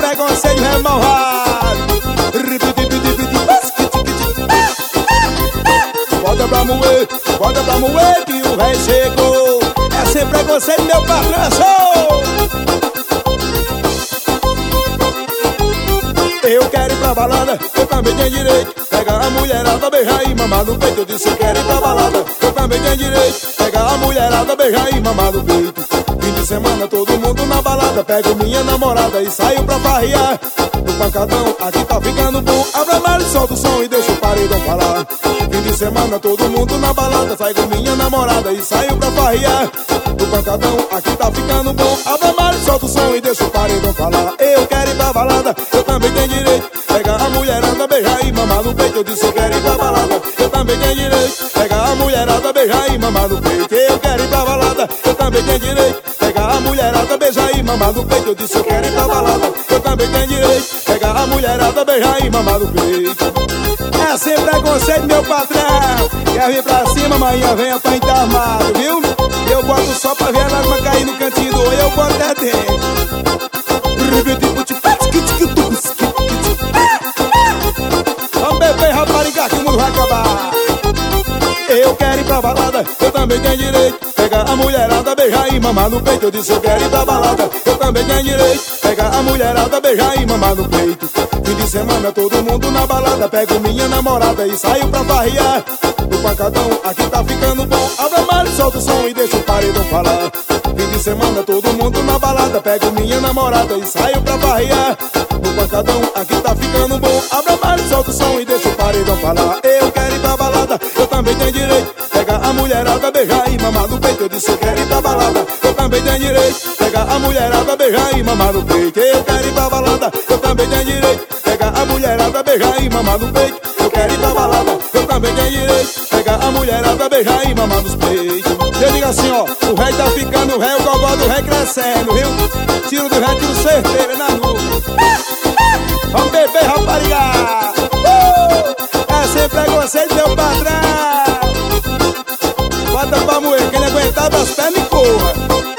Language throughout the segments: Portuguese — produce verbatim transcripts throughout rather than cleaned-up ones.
preconceito é malvado. Bota pra moer, bota pra moer que o rei chegou. É sem preconceito, meu patrão, sou. Eu quero ir pra balada, eu também tenho direito. Pegar a mulherada, beijar e mamar no peito. Eu disse eu quero ir pra balada, eu também tenho direito. Pegar a mulherada, beijar e mamar no peito. Fim de semana todo mundo na balada. Pego minha namorada e saio pra farrear. No pancadão, aqui tá ficando bom. Abra mais, solta o som e deixa o paredão falar. Fim de semana todo mundo na balada. Pego minha namorada e saio pra farrear. No pancadão, aqui tá ficando bom. Abra mais, solta o som e deixa o paredão falar. Eu quero ir pra balada, eu também tenho direito. Pegar a mulherada, beijar e mamar no peito. Eu disse eu quero ir pra balada, eu também tenho direito. Pegar a mulherada, beijar e mamar no peito. Eu quero ir pra balada, eu também tenho direito. Pegar a mulherada, beijar e mamar no peito. Eu disse eu quero ir pra balada, eu também tenho direito. Pegar a mulherada, beijar e mamar no peito. É sem preconceito, meu patrão. Quer vir pra cima, amanhã venha pra entarmado, viu? Eu boto só pra ver a lágrima cair no cantinho do olho. Eu boto até dentro. Vamos beber, rapariga, que o mundo vai acabar. Eu quero ir pra balada, eu também tenho direito. Pegar a mulherada, beijar e mamar no peito. Eu disse eu quero ir pra balada, eu também tenho direito. Pegar a mulherada, beijar e mamar no peito. Fim de semana todo mundo na balada. Pego minha namorada e saio pra farrear. No pancadão, aqui tá ficando bom. Abra mais, solta o som e deixa o paredão falar. Fim de semana todo mundo na balada. Pego minha namorada e saio pra farrear. No pancadão, aqui tá ficando bom. Abra mais, solta o som e deixa o paredão falar. Eu quero ir pra balada, eu também tenho direito. Pegar a mulherada, beijar e mamar no peito. Eu disse eu quero ir pra balada, eu também tenho direito. Pegar a mulherada, beijar e mamar no peito. Eu quero ir pra balada, eu também tenho direito. Pegar a mulherada, beijar e mamar no peito. Eu quero ir pra balada, eu também tenho direito. Pegar a mulherada, beijar e mamar nos peitos. Eu digo assim, ó, o rei tá ficando rei, o gogó do rei crescendo, viu? Tiro do rei, tiro certeiro na nuca. Vamos beber, rapariga. Uh! É sem preconceito, meu patrão. Bota pra moer, quem aguentar das pernas e corra.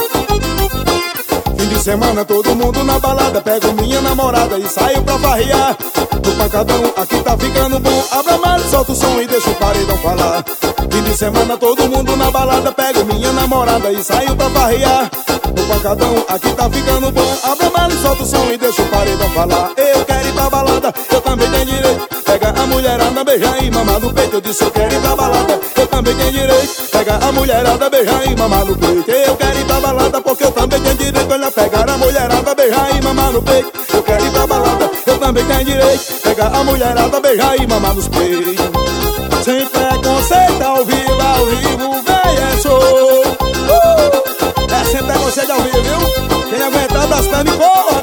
Fim de semana todo mundo na balada. Pego minha namorada e saio pra farrear. No pancadão, aqui tá ficando bom. Abra mais, solta o som e deixa o paredão falar. Fim de semana todo mundo na balada. Pego minha namorada e saio pra farrear. No pancadão, aqui tá ficando bom. Abra mais, solta o som e deixa o paredão falar. Eu quero ir pra balada, eu também tenho direito. Pega a mulherada, beijar e mamar no peito. Eu disse eu quero ir pra balada, eu também tenho direito. Pega a mulherada, beijar e mamar no peito. Eu quero ir pra balada porque eu também tenho direito. Olha, pegar a mulherada, beijar e mamar no peito. Eu quero ir pra balada, eu também tenho direito. Pegar a mulherada, beijar e mamar nos peitos. Sem preconceito, ao vivo, ao vivo, vem é show. Uh! É sem preconceito ao vivo, viu? Quem aguentar das pernas e porra.